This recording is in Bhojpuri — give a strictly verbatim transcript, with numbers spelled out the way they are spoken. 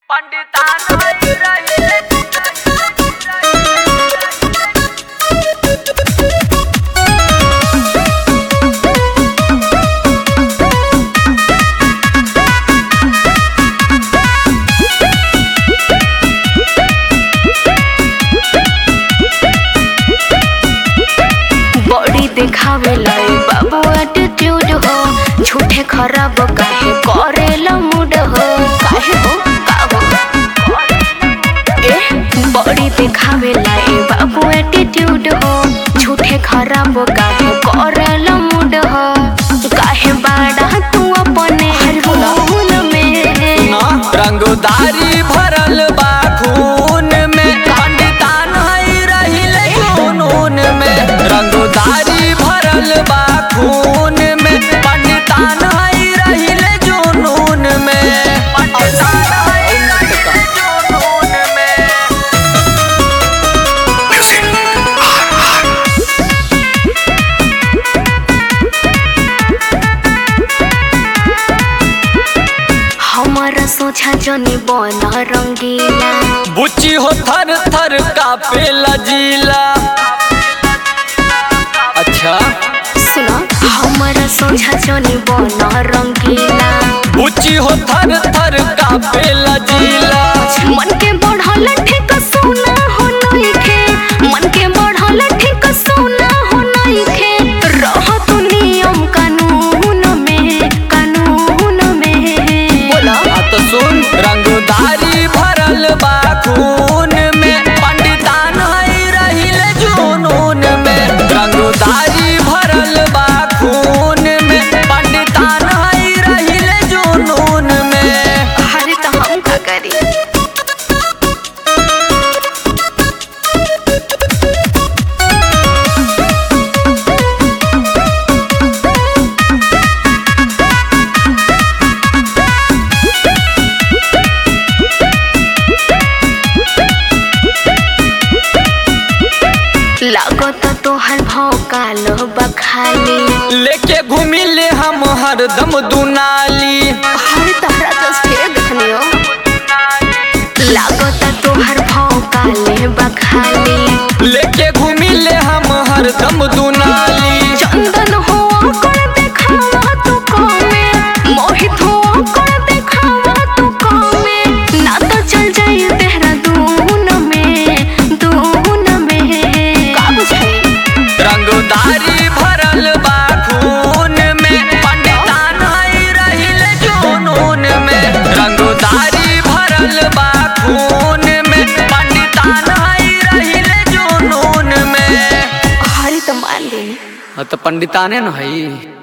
बॉडी दिखावे लाई बाबू एटीट्यूड हो, झूठे खराब काहे करेला मूड हो, काहे हो का हो ए बॉडी दिखावे लाई बाबू एटीट्यूड हो, झूठे खराब काहे करेला मूड हो, काहे बाड़ा तू अपने खून में रंगदारी भरल बा खून में, पंडितान है रहिले जुनून में। रंगदारी भरल बा खून में, पंडितान है रहिले जुनून में। पंडितान है रहिले जुनून में। हमारा सोचा जनी बना रंगीला, बुच्ची हो थर थर कापे लजीला। अच्छा सुनो हमारा सोचा जनी बना रंगीला, बुच्ची हो थर थर कापे लजीला। मन के बढ़ल ठीक सोना हो नइखे, मन के बढ़ल ठीक सोना हो नइखे, रह तू नियम कानून में, कानून में बोला तो सुन रंगदारी भरल बा खून में, पंडितान है रहिले जुनून में। रंगदारी भरल बा खून में, पंडितान है रहिले जुनून में। अरे तो हम का करी। लागत तोहर भौकाल बखाली, लेके घूमिले हम हरदम दुनाली। हर तहरा तस्वीर देखनियो, लागत तोहर भौकाल बखाली, लेके घूमिले हम हरदम दुनाली। चंदन हो कर देखावा तू कमे, मोहित हो कर देखावा तू कमे, ना तो चल जाई देहरादून में, दून में का बुझाई। रंगदारी भरल बा खून में, पंडितान है रहिले जुनून में। रंगदारी भरल बा खून में, पंडितान है रहिले जुनून में। हरी तो मान लेनी। तो पंडिताने न है।